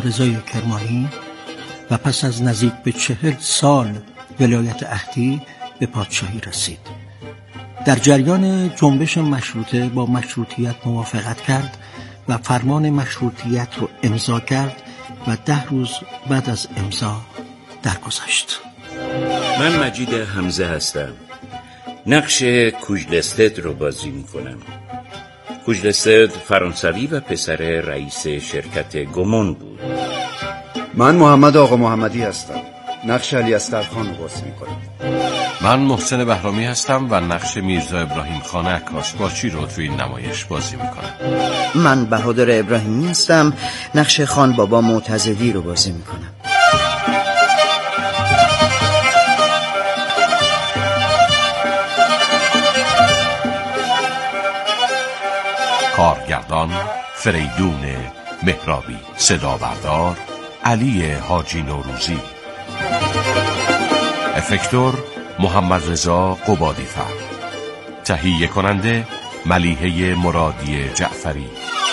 رضای کرمانی و پس از نزدیک به 40 سال ولایت عهدی به پادشاهی رسید. در جریان جنبش مشروطه با مشروطیت موافقت کرد و فرمان مشروطیت رو امضا کرد و 10 روز بعد از امضا درگذشت. من مجید حمزه هستم. نقش کوژلستد رو بازی میکنم. کوژلستد فرانسوی و پسر رئیس شرکت گومون بود. من محمد آقا محمدی هستم. نقش علی اصغرخان رو بازی میکنم. من محسن بهرامی هستم و نقش میرزا ابراهیم خان عکاسباچی رو توی این نمایش بازی میکنم. من بهادر ابراهیمی هستم. نقش خان بابا معتضدی رو بازی میکنم. کارگردان فریدون مهرابی، صدا بردار علی حاجی نوروزی، افکتور محمد رضا قبادی‌فر، تهیه کننده ملیحه مرادی جعفری.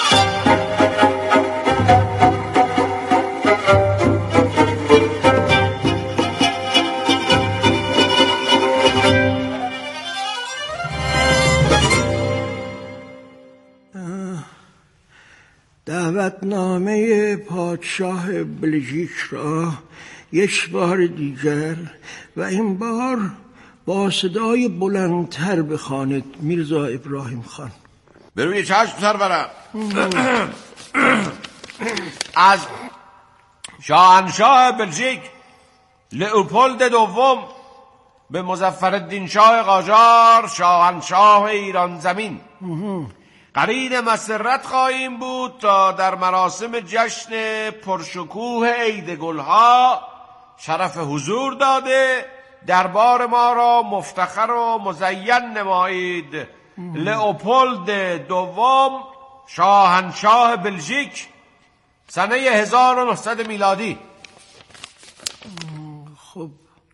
دعوتنامه پادشاه بلژیک را یک بار دیگر و این بار با صدای بلندتر بخوانید میرزا ابراهیم خان. به روی چشم سرورم. از شاهنشاه بلژیک لئوپولد دوم به مظفرالدین شاه قاجار شاهنشاه ایران زمین قرین مسرت خواهیم بود تا در مراسم جشن پرشکوه عید گلها شرف حضور داده دربار ما را مفتخر و مزین نمایید. لئوپولد دوم شاهنشاه بلژیک سنه 1900 میلادی. خب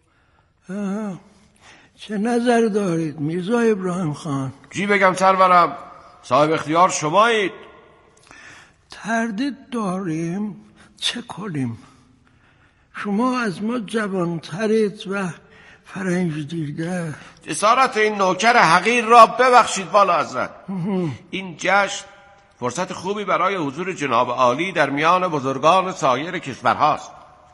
چه نظر دارید میرزا ابراهیم خان؟ چی بگم سرورم؟ صاحب اختیار شمایید. تردید داریم چه کنیم؟ شما از ما جوانترید و فرنج دیده. جسارت این نوکر حقیر را ببخشید والا حضرت. این جشن فرصت خوبی برای حضور جناب عالی در میان بزرگان سایر کشورهاست.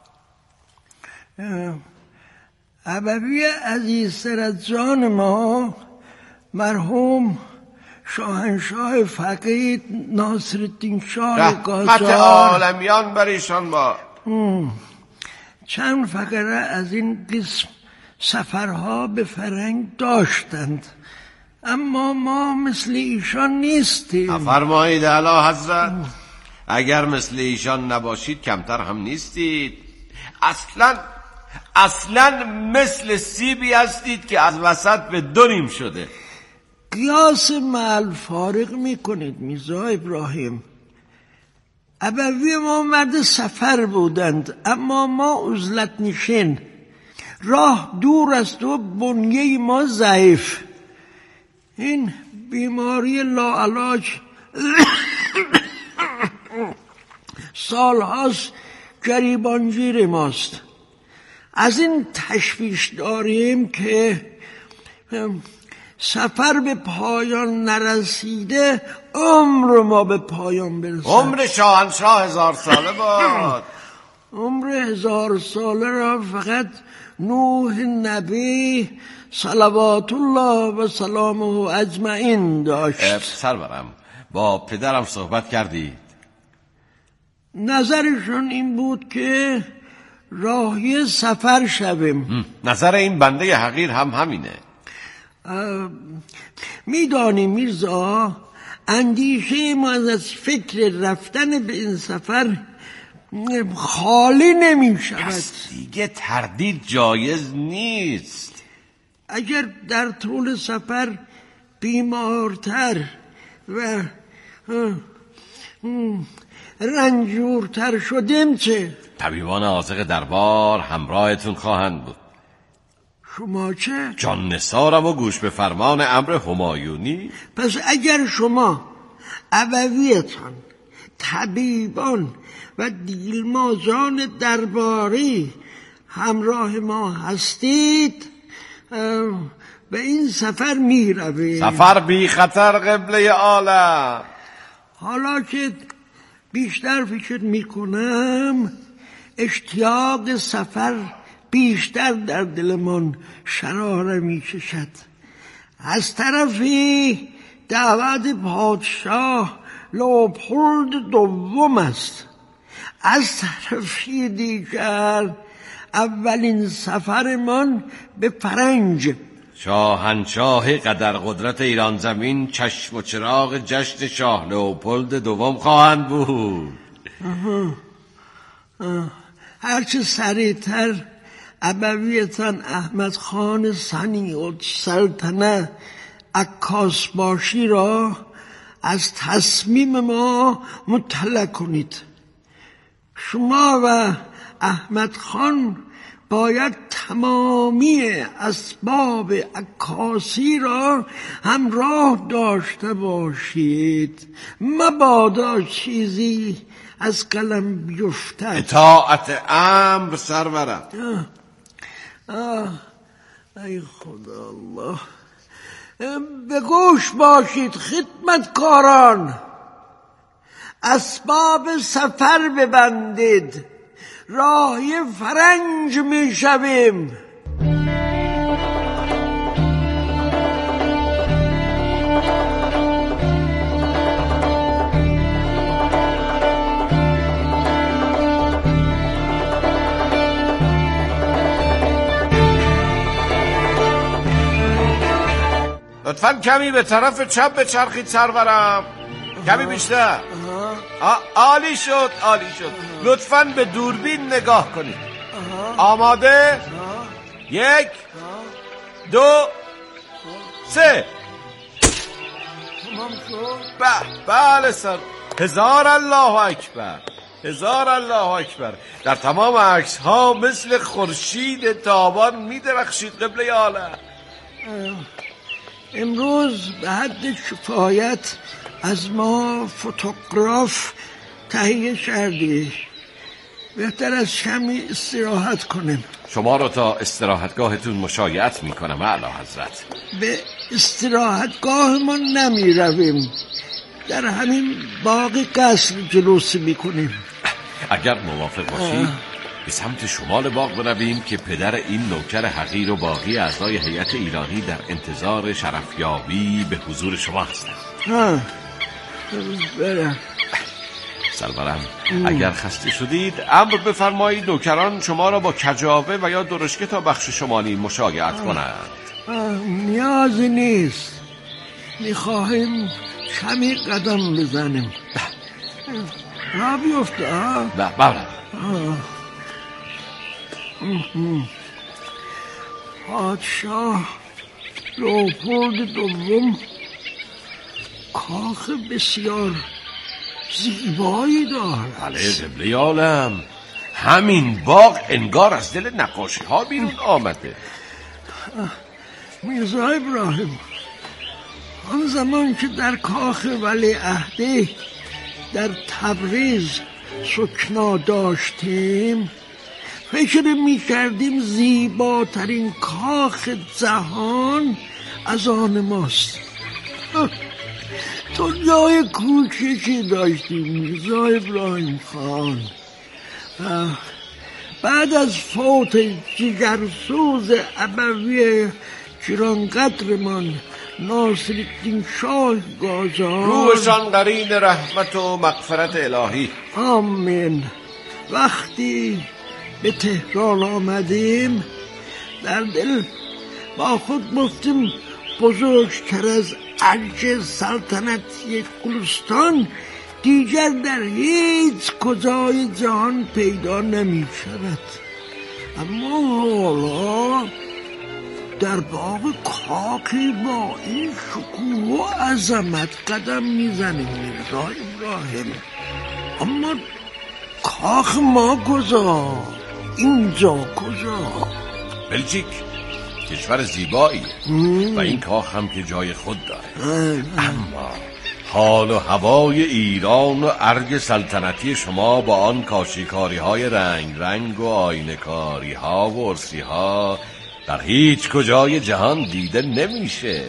ابوی عزیزتر از جان ما مرحوم شاهنشاه فقید ناصرالدین شاه قاجار رحمت عالمیان بر ایشان با چند فقره از این قسم سفرها به فرنگ داشتند، اما ما مثل ایشان نیستیم. فرمایید اعلی حضرت. اگر مثل ایشان نباشید کمتر هم نیستید. اصلا مثل سیبی هستید که از وسط به دو نیم شده. قیاس مع فارق میکنید میرزا ابراهیم. ابوی ما مرد سفر بودند، اما ما عزلت نشین. راه دور است و بنیه ما ضعیف. این بیماری لاعلاج سالهاست گریبانگیر ماست. از این تشویش داریم که سفر به پایان نرسیده عمر ما به پایان برسد. عمر شاهنشاه 1000 ساله باد. عمر 1000 ساله را فقط نوح نبی صلوات الله و سلامه اجمعین داشت. سرورم با پدرم صحبت کردید؟ نظرشون این بود که راهی سفر شویم. نظر این بنده حقیر هم همینه. میدانی میرزا، اندیشه ما از فکر رفتن به این سفر خالی نمی شود. پس دیگه تردید جایز نیست. اگر در طول سفر بیمارتر و رنجورتر شدیم چه؟ طبیبان عاشق دربار همراهتون خواهند بود. شما چه؟ جان نثارم و گوش به فرمان امر همایونی. پس اگر شما ابویتان طبیبان و دیلمازان درباری همراه ما هستید به این سفر می رویم. سفر بی خطر قبله عالم. حالا که بیشتر فکر می کنم اشتیاق سفر بیشتر در دلمان شراره می کشد. از طرفی دعوت پادشاه لئوپولد دوم است، از طرفی دیگر اولین سفرمان به فرنج. شاهنشاه قدر قدرت ایران زمین چشم و چراغ جشن شاه لئوپولد دوم خواهند بود. هرچه سریعتر ابویتان احمد خان صنیع سلطنه عکاس باشی را از تصمیم ما مطلع کنید. شما و احمد خان باید تمامی اسباب عکاسی را همراه داشته باشید، مبادا چیزی از قلم بیفتد. اطاعت امر سرورم. ای خدا الله، به گوش باشید خدمتکاران، اسباب سفر ببندید، راهی فرنج می شویم. لطفاً کمی به طرف چپ بچرخید سرورم، کمی بیشتر. عالی شد، عالی شد. لطفاً به دوربین نگاه کنید. آماده؟ 1 2 3. تمام شد؟ بله سر. هزار الله اکبر، هزار الله اکبر. در تمام عکس ها مثل خورشید تابان می درخشید قبله عالم. امروز به حد کفایت از ما فوتوگراف تهیه کردی، بهتر از کمی استراحت کنیم. شما رو تا استراحتگاهتون مشایعت میکنم اعلی حضرت. به استراحتگاه ما نمی رویم، در همین باغ قصر جلوس میکنیم. اگر موافق باشید به سمت شمال باغ برویم که پدر این نوکر حقیر و باقی اعضای هیئت ایرانی در انتظار شرفیابی به حضور شما هستند. برم سرورم. اگر خسته شدید امر بفرمایید نوکران شما را با کجاوه و یا درشکه تا بخش شمالی مشایعت کنند. نیازی نیست، میخواهیم کمی قدم بزنیم. را بیفته. بله. پادشاه لئوپولد دوم کاخ بسیار زیبایی دارد. بله قبله عالم، همین باغ انگار از دل نقاشی ها بیرون آمده. میرزا ابراهیم، آن زمان که در کاخ ولیعهد در تبریز سکنا داشتیم فکر می کردیم زیباترین کاخ جهان از آن ماست. تو جای کوچکی داشتیم میرزا ابراهیم خان. بعد از فوت جگرسوز ابوی گرانقدرمان ناصرالدین شاه قاجار، روحشان قرین رحمت و مغفرت الهی. آمین. وقتی به تهران آمدیم در دل با خود گفتیم بزرگتر از ارج سلطنتی گلستان دیگر در هیچ کجای جهان پیدا نمی شود. اما حالا در باغ کاخی با این شکوه و عظمت قدم میزنیم میرزا ابراهیم. اما کاخ ما کجا؟ اینجا کجا؟ بلژیک کشور زیبایی و این کاخ هم که جای خود داره. اما حال و هوای ایران و ارگ سلطنتی شما با آن کاشیکاری های رنگ رنگ و آینکاری ها و ارسی ها در هیچ کجای جهان دیده نمیشه.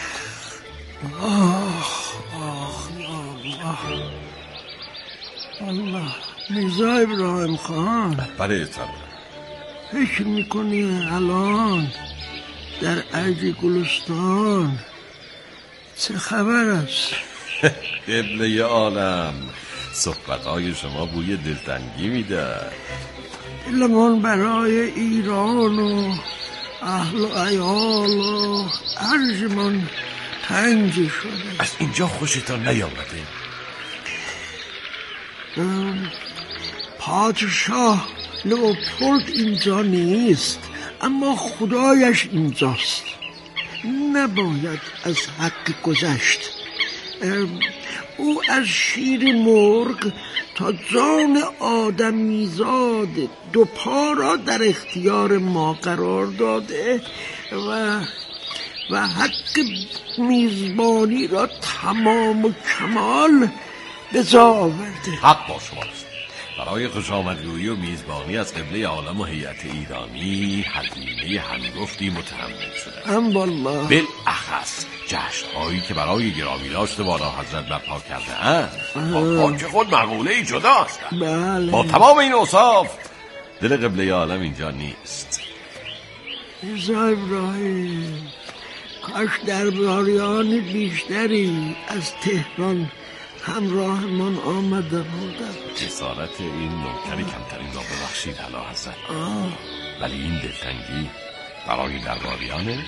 الله میرزا ابراهیم خان، بله تمام. فکر میکنی الان در ارگ گلستان چه خبر است؟ قبله عالم، صحبتهای شما بوی دلتنگی میده. دلمان برای ایران و اهل و عیال و ارجمان تنگ شده. از اینجا خوشتان نیامده؟ پادشاه لئوپولد اینجا نیست، اما خدایش اینجاست. نباید از حق گذشت. او از شیر مرغ تا جان آدمیزاد دو پا را در اختیار ما قرار داده و حق میزبانی را تمام و کمال به جا آورده. حق با شماست. برای خوشامدگویی و میزبانی از قبله عالم و هیئت ایرانی هزینه هنگفتی متحمل شده. والله بالاخص جشن‌هایی که برای گرامی داشت والا حضرت برپا کرده اند با که خود مقوله جدا هستند. بله. با تمام این اوصاف دل قبله عالم اینجا نیست. میرزا ابراهیم، کاش درباریان بیشتری از تهران همراه من آمده بودند. جسارت این نوکری کمترین را ببخشید اعلی حضرت، ولی این دلتنگی برای درباریانه؟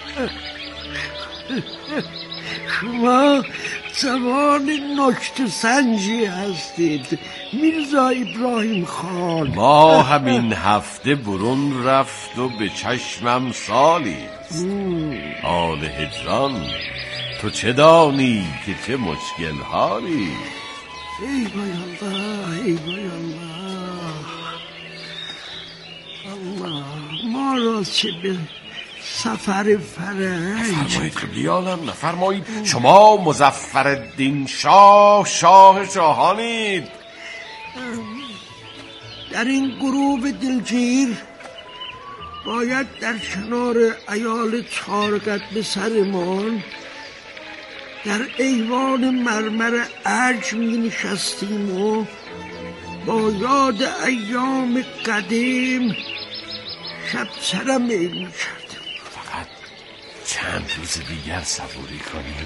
شما جوان نکته سنجی هستید میرزا ابراهیم خان. ما همین هفته برون رفت و به چشمم سالیست. حال هجران تو چه دانی که چه مشکل حالی. ای وای الله، ای وای الله، ما را چه به سفر فرنگ. نفرمایید قبله عالم، نفرمایید. شما مظفرالدین شاه شاهانید. در این گروه دلگیر باید در کنار عیال چارگت به سرمان در ایوان مرمر ارج می نشستیم و با یاد ایام قدیم شب سرم میل می کردیم. فقط چند روز دیگر صبوری کنید.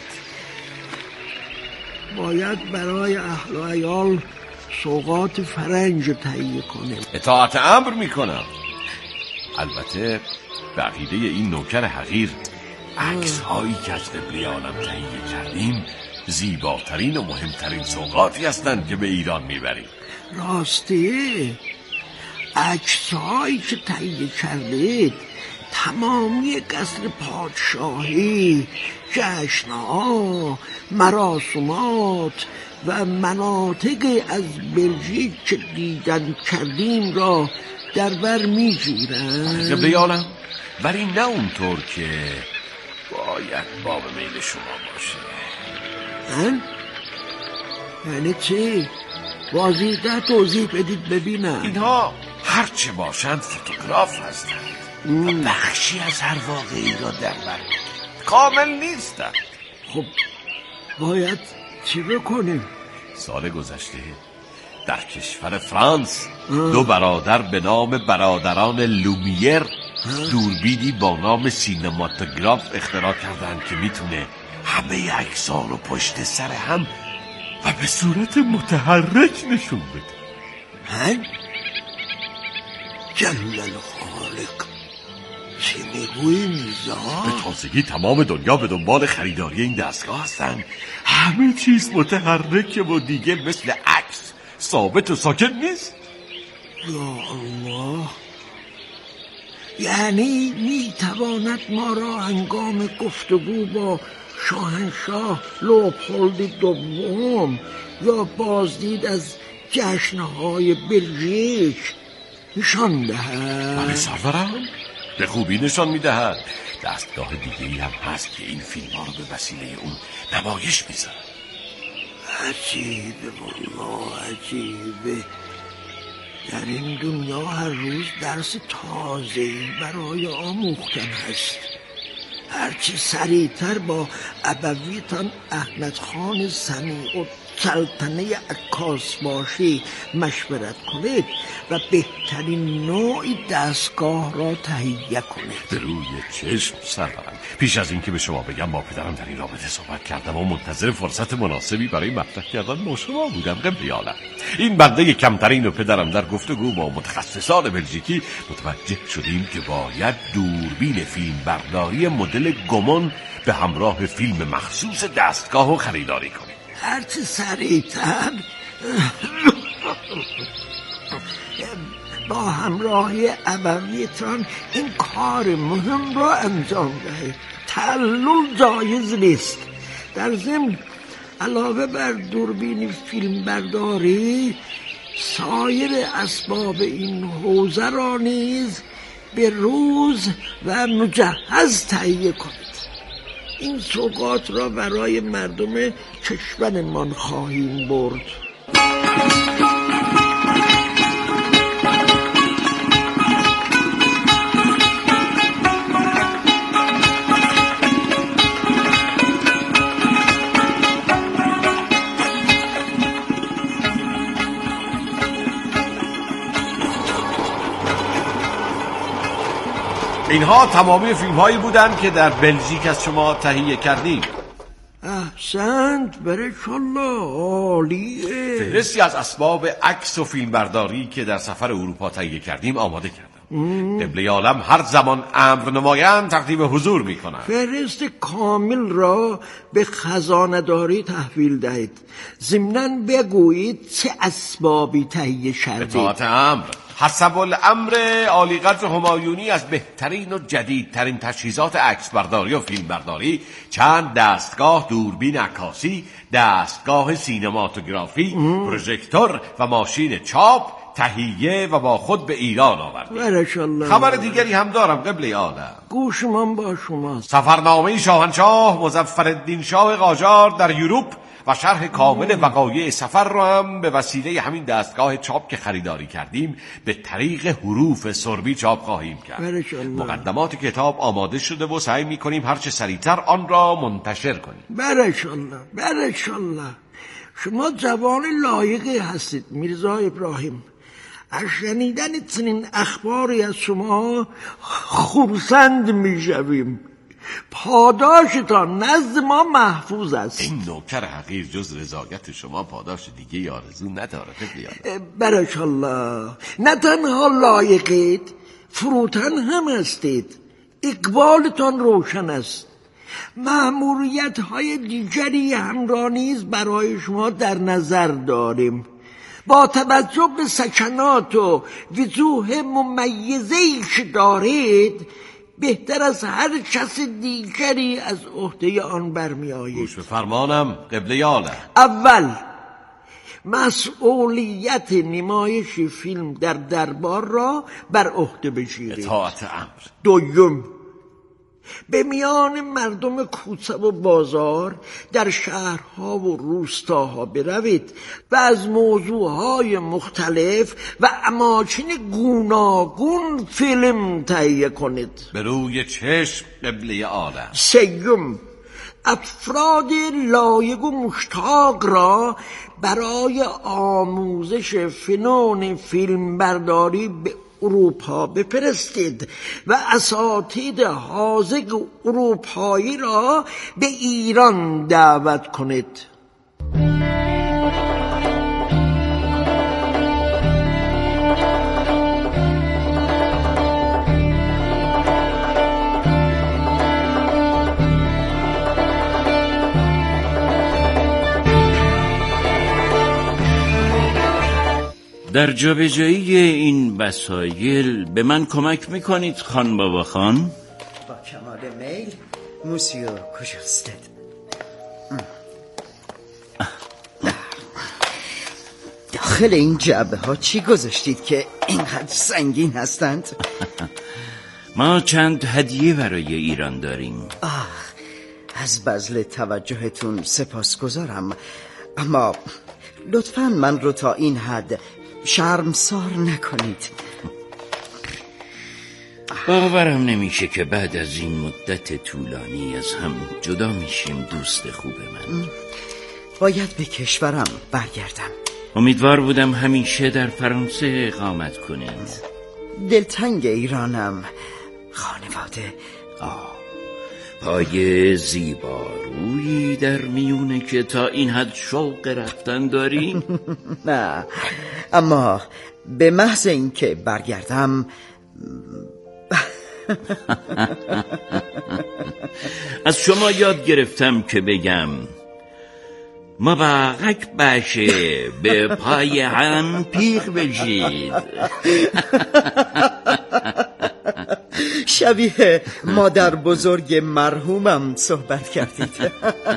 باید برای اهل و عیال سوغات فرنج تهیه کنیم. اطاعت امر میکنم. البته به عقیده این نوکر حقیر عکس هایی که از قبله عالم تهیه کردیم زیباترین و مهمترین سوغاتی هستند که به ایران میبریم. راستی عکس هایی که تهیه کردید تمامی قصر پادشاهی، جشنها، مراسمات و مناطق از بلژیک که دیدن کردیم را در بر میگیرن. قبله عالم، ولی نه اونطور که باید باب میل شما باشه. یعنی چی؟ واضح‌تر توضیح بدید ببینم. اینها هرچه باشند فوتوگراف هستند و بخشی از هر واقعی را در بر کامل نیستند. خب باید چی بکنیم؟ سال گذشته در کشور فرانس دو برادر به نام برادران لومیر دوربینی با نام سینماتوگراف اختراع کردند که میتونه همه عکس‌ها رو پشت سر هم و به صورت متحرک نشون بده. جلل الخالق، چی میگویی میرزا؟ به تازگی تمام دنیا به دنبال خریداری این دستگاه هستن. همه چیز متحرکه و دیگه مثل عکس ثابت و ساکن نیست. یا الله، یعنی میتواند ما را هنگام گفتگو با شاهنشاه لئوپولد دوم یا بازدید از جشنهای بلژیک نشان دهد؟ بله سرورم، به خوبی نشان میدهد. دستگاه دیگه‌ای هم هست که این فیلم ها رو به وسیله اون نمایش میذارد. عجیبه والله عجیبه. در این دنیا هر روز درس تازه‌ای برای آموختن هست. هرچی سریعتر با ابویتان احمد خان سمیع و سلطنه عکاس باشی مشورت کنید و بهترین نوعی دستگاه را تهیه کنید. به روی چشم سرورم. پیش از اینکه به شما بگم با پدرم در این رابطه صحبت کردم و منتظر فرصت مناسبی برای مطرح کردن با شما بودم. قبل عالم این بنده کمترین و پدرم در گفتگو با متخصصان بلژیکی متوجه شدیم که باید دوربین فیلم برداری مدل گومون به همراه فیلم مخصوص دستگاه و خریداری کنیم. هرچی سریعتر با همراهی ابویتان این کار مهم را انجام دهید. تعلل جایز نیست. در ضمن علاوه بر دوربین فیلم برداری سایر اسباب این حوزه را نیز به روز و مجهز تهیه کنید. این سوغات را برای مردم کشورمان خواهیم برد. اینها تمامی فیلم هایی بودن که در بلژیک از شما تهیه کردیم. احسنت برکالله، عالیه. فهرستی از اسباب عکس و فیلم برداری که در سفر اروپا تهیه کردیم آماده کردم. قبله عالم هر زمان امر نمایند تقدیم حضور میکنند. فهرست کامل را به خزانه‌داری تحویل دهید. ضمناً بگویید چه اسبابی تهیه کردید. اطاعت امر. حسب الامر عالی قدر همایونی از بهترین و جدیدترین تجهیزات عکس برداری و فیلم برداری، چند دستگاه دوربین عکاسی، دستگاه سینماتوگرافی، پروژکتور و ماشین چاپ تهیه و با خود به ایران آوردیم. خبر دیگری هم دارم قبله عالم. گوشمان با شماست. سفرنامه شاهنشاه مظفرالدین شاه قاجار در یوروپ و شرح کامل وقایع سفر را هم به وسیله همین دستگاه چاپ که خریداری کردیم به طریق حروف سربی چاپ خواهیم کرد. مقدمات کتاب آماده شده و سعی می‌کنیم هرچه سریعتر آن را منتشر کنیم. برکالله. شما جوان لایقی هستید میرزا ابراهیم. از شنیدن چنین اخباری از شما خرسند میشویم. پاداشتان نزد ما محفوظ است. این نوکر حقیر جز رضایت شما پاداش دیگه آرزو نداره. برکالله. نه تنها لایقید، فروتن هم هستید. اقبالتان روشن است. مأموریت های دیگری هم را نیز برای شما در نظر داریم. با توجه به سکنات و وضوح ممیزه‌ای که دارید بهتر از هر کس دیگری از عهده آن برمی آید. گوش به فرمانم قبله عالم. اول، مسئولیت نمایش فیلم در دربار را بر عهده بگیرید. اطاعت امر. دوم، به میان مردم کوچه و بازار در شهرها و روستاها بروید و از موضوعهای مختلف و اماکن گوناگون فیلم تهیه کنید. به روی چشم قبله عالم. سوم، افراد لایق و مشتاق را برای آموزش فنون فیلم برداری به اروپا بفرستید و اساتید حاذق اروپایی را به ایران دعوت کنید. در جابجایی این وسایل به من کمک میکنید خان بابا خان؟ با کمال میل موسیو کجاستد؟ داخل این جعبه ها چی گذاشتید که اینقدر سنگین هستند؟ ما چند هدیه برای ایران داریم. از بذل توجهتون سپاسگزارم، اما لطفاً من رو تا این حد شرمسار نکنید. باورم نمیشه که بعد از این مدت طولانی از هم جدا میشیم دوست خوب من. باید به کشورم برگردم. امیدوار بودم همیشه در فرانسه اقامت کنید. دلتنگ ایرانم خانواده. پای زیبارویی در میونه که تا این حد شوق رفتن داری؟ نه، اما به محض اینکه برگردم از شما یاد گرفتم که بگم مبارک باشه به پای هم پیغ بشید. شبیه مادر بزرگ مرحومم صحبت کردید.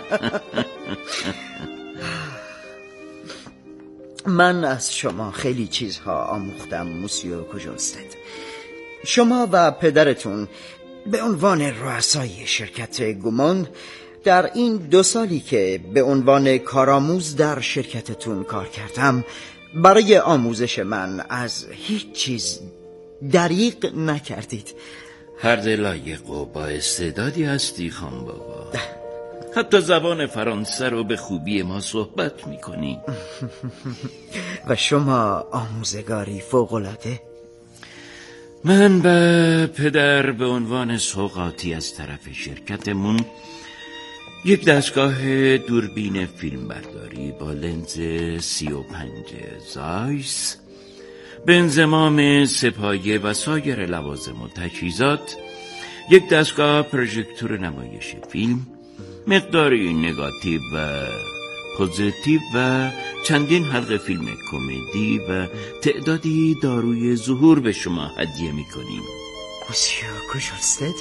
من از شما خیلی چیزها آموختم موسیو کوژلستد. شما و پدرتون به عنوان رؤسای شرکت گوموند در این 2 سالی که به عنوان کارآموز در شرکتتون کار کردم برای آموزش من از هیچ چیز دریغ نکردید. هر لایق و با استعدادی هستی خان بابا. حتی زبان فرانسه رو به خوبی ما صحبت میکنی. و شما آموزگاری فوق‌العاده. من به پدر به عنوان سوغاتی از طرف شرکتمون یک دستگاه دوربین فیلم برداری با لنز 35 زایس به انضمام سه‌پایه و سایر لوازم و تجهیزات، یک دستگاه پروژکتور نمایش فیلم، مقداری نگاتیو و پوزیتیو و چندین حلقه فیلم کمدی و تعدادی داروی ظهور به شما هدیه می‌کنیم. موسیو کوژلستد،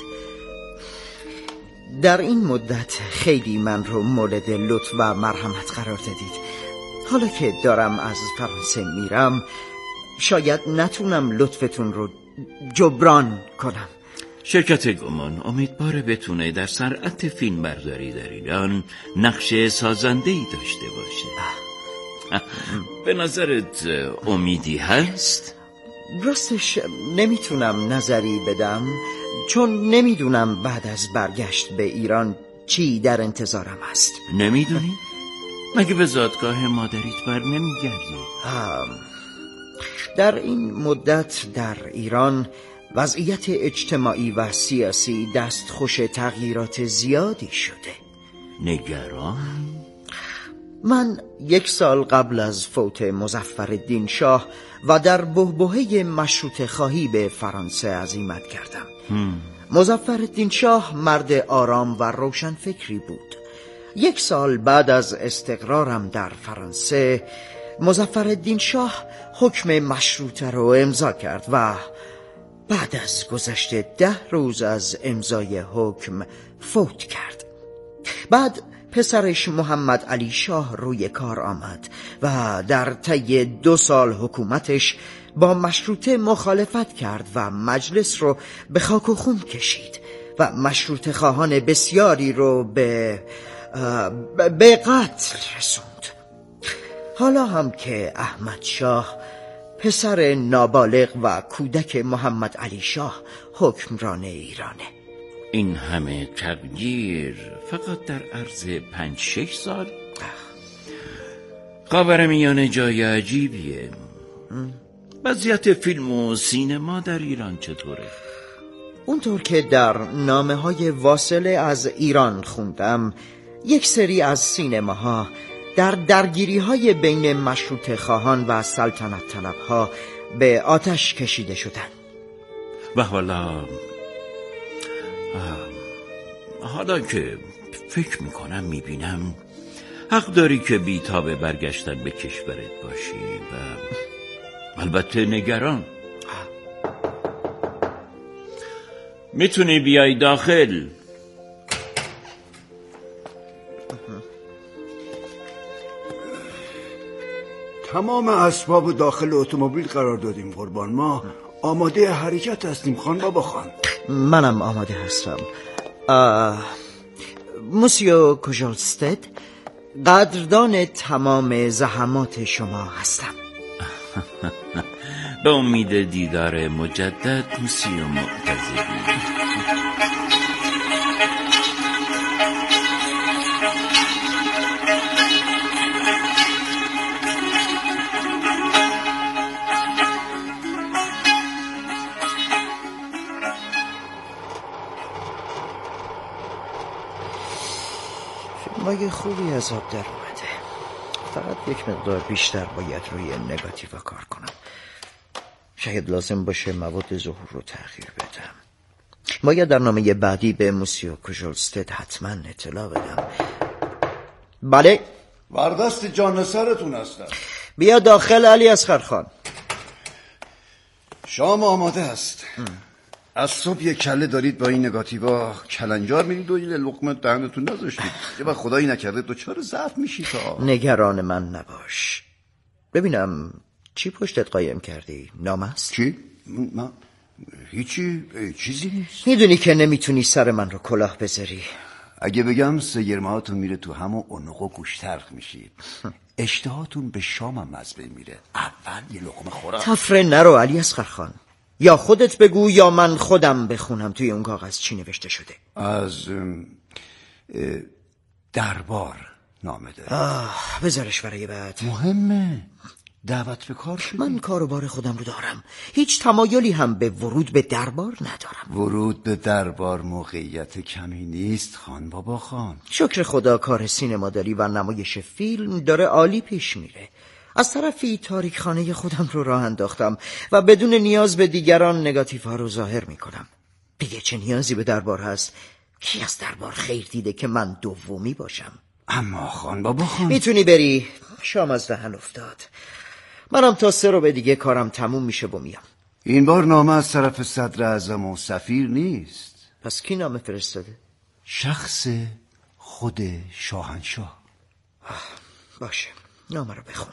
در این مدت خیلی من رو مورد لطف و مرحمت قرار دادید. حالا که دارم از فرانسه میرم شاید نتونم لطفتون رو جبران کنم. شرکت گومون امیدواره بتونه در صنعت فیلم برداری در ایران نقش سازنده‌ای داشته باشه. به نظرت امیدی هست؟ راستش نمیتونم نظری بدم، چون نمیدونم بعد از برگشت به ایران چی در انتظارم هست. نمیدونی؟ مگه به زادگاه مادریت بر نمیگردی؟ در این مدت در ایران وضعیت اجتماعی و سیاسی دستخوش تغییرات زیادی شده. نگران؟ من 1 سال قبل از فوت مظفرالدین شاه و در بحبوحه مشروطه خواهی به فرانسه عزیمت کردم. مظفرالدین شاه مرد آرام و روشنفکری بود. 1 سال بعد از استقرارم در فرانسه مظفرالدین شاه حکم مشروطه رو امضا کرد و بعد از گذشت 10 روز از امضای حکم فوت کرد. بعد پسرش محمد علی شاه روی کار آمد و در طی 2 سال حکومتش با مشروطه مخالفت کرد و مجلس رو به خاک و خون کشید و مشروطه خواهان بسیاری رو به قتل رسوند. حالا هم که احمد شاه پسر نابالغ و کودک محمد علی شاه حکمران ایرانه. این همه تغییر فقط در عرض 5-6 سال؟ خاورمیانه جای عجیبیه. وضعیت فیلم و سینما در ایران چطوره؟ اونطور که در نامه‌های واصله از ایران خوندم، یک سری از سینماها در درگیری‌های بین مشروطه خواهان و سلطنت طلب‌ها به آتش کشیده شدند. و حالا که فکر میکنم میبینم حق داری که بی‌تاب برگشتن به کشورت باشی و البته نگران. میتونی بیای داخل؟ تمام اسباب داخل اتومبیل قرار دادیم قربان. ما آماده حرکت هستیم خان بابا خان. منم آماده هستم. موسیو کوژلستد، قدردان تمام زحمات شما هستم. به امید دیدار مجدد موسی و معتزدی. فیلمای خوبی از آب در اومده. فقط یک مقدار بیشتر باید روی نگاتیو کار کنم. شاید لازم باشه مواد ظهور رو تغییر بدم. باید در نامه بعدی به موسیو کوژلستد حتما اطلاع بدم. بله، بردست جان سرتون هستم. بیا داخل علی اصغر خان. شام آماده است. از صبح یک کله دارید با این نگاتیوا کلنجار میرید و یه لقمه دهنتون نذاشتید. یه وقت خدایی نکرده دچار ضعف میشید. نگران من نباش. ببینم چی پشتت قایم کردی؟ نامه است؟ چی؟ من چیزی نیست. میدونی که نمیتونی سر من رو کلاه بذاری. اگه بگم سگرمهاتون میره تو همون اونق و گوشترخ میشید. اشتهاتون به شامم از بین میره. اول یه لقمه خورم. تفره نرو علی اصغر خان. یا خودت بگو یا من خودم بخونم توی اون کاغذ چی نوشته شده. از دربار نامه داره. بذارش برای بعد. مهمه. دعوت به کار شدی؟ من کار و بار خودم رو دارم. هیچ تمایلی هم به ورود به دربار ندارم. ورود به دربار موقعیت کمی نیست خان بابا خان. شکر خدا کار سینماداری و نمایش فیلم داره عالی پیش میره. از طرفی تاریکخانه خودم رو راه انداختم و بدون نیاز به دیگران نگاتیوها رو ظاهر میکنم. دیگه چه نیازی به دربار هست؟ کی از دربار خیر دیده که من دومی باشم؟ اما خان بابا خان میتونی بری. شام از دهن افتاد. منم تا 3 روز دیگه کارم تموم میشه و میام. این بار نامه از طرف صدر اعظم و سفیر نیست. پس کی نامه فرستاده؟ شخص خود شاهنشاه. باشه، نامه رو بخون.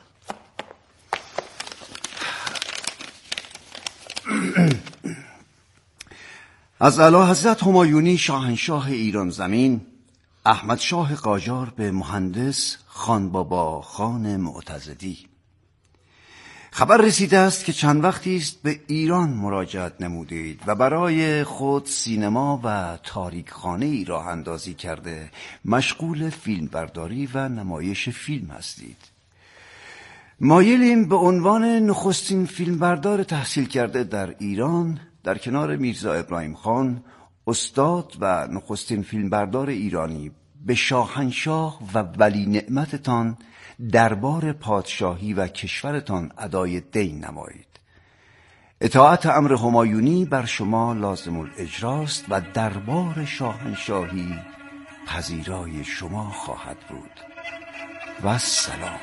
از اعلیحضرت همایونی شاهنشاه ایران زمین، احمد شاه قاجار به مهندس خان بابا خان معتزدی. خبر رسیده است که چند وقتی است به ایران مراجعت نمودید و برای خود سینما و تاریکخانه ای راه اندازی کرده مشغول فیلم برداری و نمایش فیلم هستید. مایلیم به عنوان نخستین فیلمبردار تحصیل کرده در ایران در کنار میرزا ابراهیم خان، استاد و نخستین فیلمبردار ایرانی، به شاهنشاه و ولی نعمتتان دربار پادشاهی و کشورتان ادای دین نمایید. اطاعت امر همایونی بر شما لازم الاجراست و دربار شاهنشاهی پذیرای شما خواهد بود. و سلام.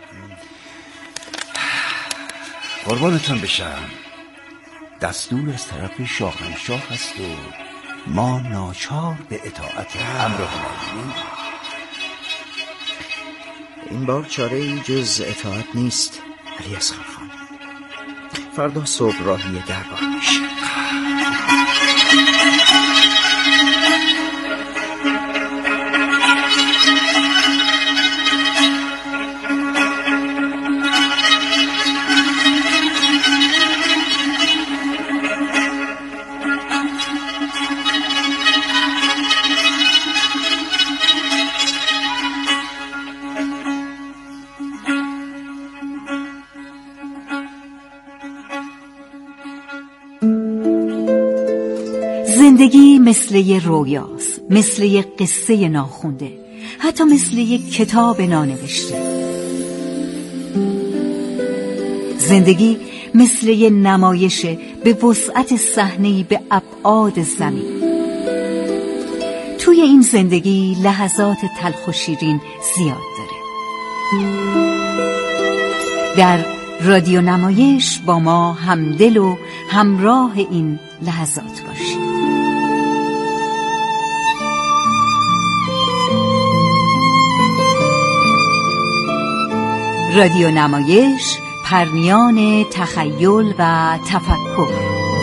قربانتان بشم. دستور از طرف شاهنشاه است و ما ناچار به اطاعت امر همایونی. این بار چاره ای جز اطاعت نیست علی اصغر خان. فردا صبح راهی دربار میشه. زندگی مثل یه رویاست، مثل یه قصه ناخونده، حتی مثل یه کتاب نانوشته. زندگی مثل یه نمایش به وسعت صحنه‌ای به ابعاد زمین. توی این زندگی لحظات تلخ و شیرین زیاد داره. در رادیو نمایش با ما همدل و همراه این لحظات باشید. رادیو نمایش، پرمیان تخیل و تفکر.